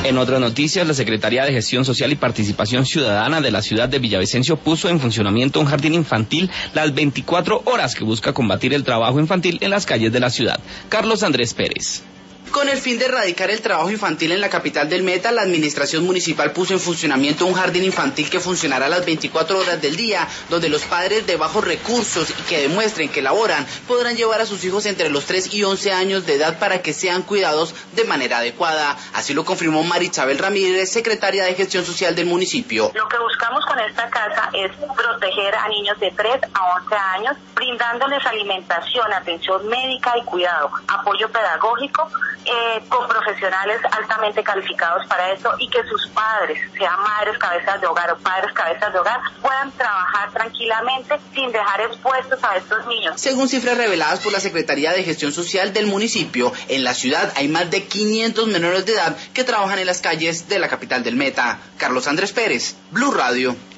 En otras noticias, la Secretaría de Gestión Social y Participación Ciudadana de la ciudad de Villavicencio puso en funcionamiento un jardín infantil las 24 horas que busca combatir el trabajo infantil en las calles de la ciudad. Carlos Andrés Pérez. Con el fin de erradicar el trabajo infantil en la capital del Meta, la administración municipal puso en funcionamiento un jardín infantil que funcionará las 24 horas del día, donde los padres de bajos recursos y que demuestren que laboran podrán llevar a sus hijos entre los 3 y 11 años de edad para que sean cuidados de manera adecuada. Así lo confirmó Marisabel Ramírez, secretaria de Gestión Social del municipio. Lo que buscamos con esta casa es proteger a niños de 3 a 11 años, brindándoles alimentación, atención médica y cuidado, apoyo pedagógico, con profesionales altamente calificados para esto, y que sus padres, sean madres cabezas de hogar o padres cabezas de hogar, puedan trabajar tranquilamente sin dejar expuestos a estos niños. Según cifras reveladas por la Secretaría de Gestión Social del municipio, en la ciudad hay más de 500 menores de edad que trabajan en las calles de la capital del Meta. Carlos Andrés Pérez, Blue Radio.